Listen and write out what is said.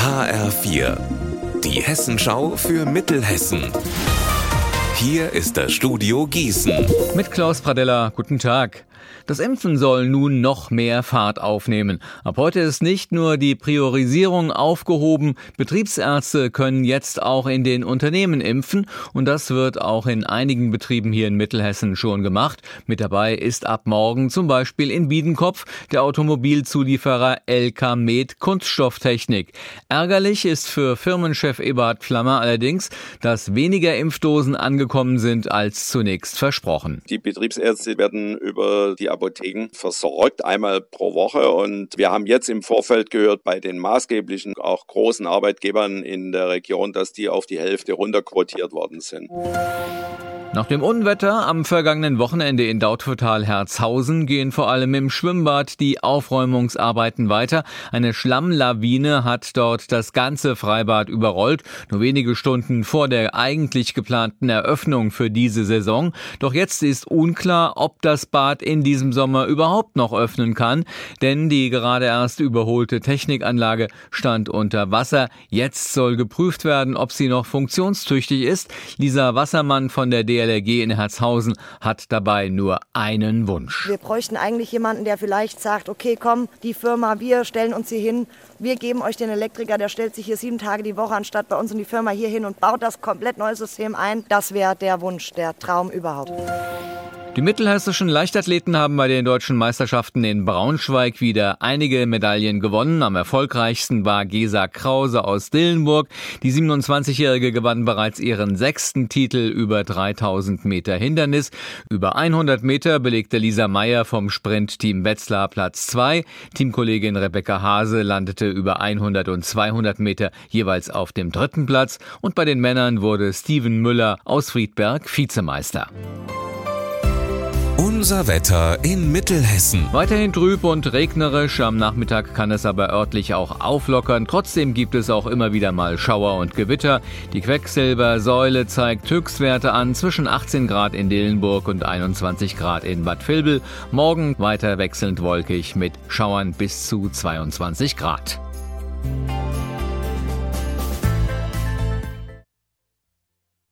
HR4, die Hessenschau für Mittelhessen. Hier ist das Studio Gießen. Mit Klaus Pradella, guten Tag. Das Impfen soll nun noch mehr Fahrt aufnehmen. Ab heute ist nicht nur die Priorisierung aufgehoben, Betriebsärzte können jetzt auch in den Unternehmen impfen und das wird auch in einigen Betrieben hier in Mittelhessen schon gemacht. Mit dabei ist ab morgen zum Beispiel in Biedenkopf der Automobilzulieferer LK Med Kunststofftechnik. Ärgerlich ist für Firmenchef Eberhard Flammer allerdings, dass weniger Impfdosen angekommen sind als zunächst versprochen. Die Betriebsärzte werden über die Apotheken versorgt, einmal pro Woche. Und wir haben jetzt im Vorfeld gehört bei den maßgeblichen, auch großen Arbeitgebern in der Region, dass die auf die Hälfte runterquotiert worden sind. Nach dem Unwetter am vergangenen Wochenende in Dautphetal-Herzhausen gehen vor allem im Schwimmbad die Aufräumungsarbeiten weiter. Eine Schlammlawine hat dort das ganze Freibad überrollt, nur wenige Stunden vor der eigentlich geplanten Eröffnung für diese Saison. Doch jetzt ist unklar, ob das Bad in diesem Sommer überhaupt noch öffnen kann, denn die gerade erst überholte Technikanlage stand unter Wasser. Jetzt soll geprüft werden, ob sie noch funktionstüchtig ist. Lisa Wassermann von der DLRG in Herzhausen hat dabei nur einen Wunsch. Wir bräuchten eigentlich jemanden, der vielleicht sagt, okay, komm, die Firma, wir stellen uns hier hin, wir geben euch den Elektriker, der stellt sich hier 7 Tage die Woche anstatt bei uns in die Firma hier hin und baut das komplett neue System ein. Das wäre der Wunsch, der Traum überhaupt. Die mittelhessischen Leichtathleten haben bei den deutschen Meisterschaften in Braunschweig wieder einige Medaillen gewonnen. Am erfolgreichsten war Gesa Krause aus Dillenburg. Die 27-Jährige gewann bereits ihren 6. Titel über 3000 Meter Hindernis. Über 100 Meter belegte Lisa Meyer vom Sprintteam Wetzlar Platz 2. Teamkollegin Rebecca Hase landete über 100 und 200 Meter jeweils auf dem 3. Platz. Und bei den Männern wurde Steven Müller aus Friedberg Vizemeister. Unser Wetter in Mittelhessen. Weiterhin trüb und regnerisch, am Nachmittag kann es aber örtlich auch auflockern. Trotzdem gibt es auch immer wieder mal Schauer und Gewitter. Die Quecksilbersäule zeigt Höchstwerte an zwischen 18 Grad in Dillenburg und 21 Grad in Bad Vilbel. Morgen weiter wechselnd wolkig mit Schauern bis zu 22 Grad.